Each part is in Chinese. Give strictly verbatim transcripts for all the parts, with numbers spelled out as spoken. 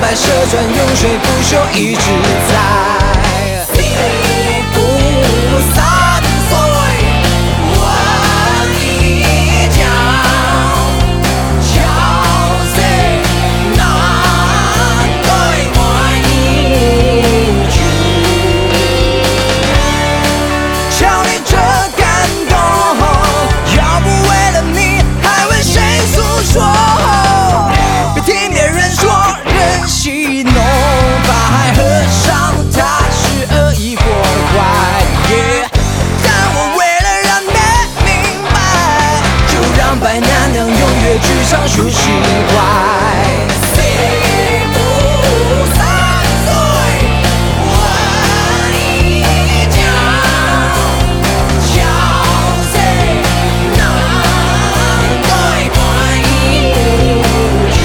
来蛇传，永垂不朽，一直在。不散碎，万一将敲碎，难对万一句。瞧你这感动，要不为了你，还为谁诉说？别听别人说人戏弄，把海合上，它是恶意破坏。Yeah, 但我为了让你明白，就让白娘娘永远剧场抒情怀。谁不散碎，万一将敲碎，难对万一句。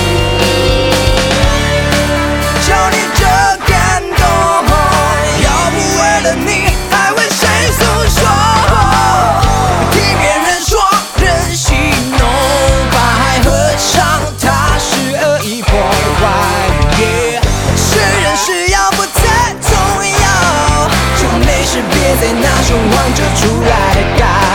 瞧你这感动，要不为了你，还为谁诉说？听别人说人戏弄，把海合上，它是恶意破坏。Yeah, 是人是妖不太重要，就没事别再拿凶王者出来改。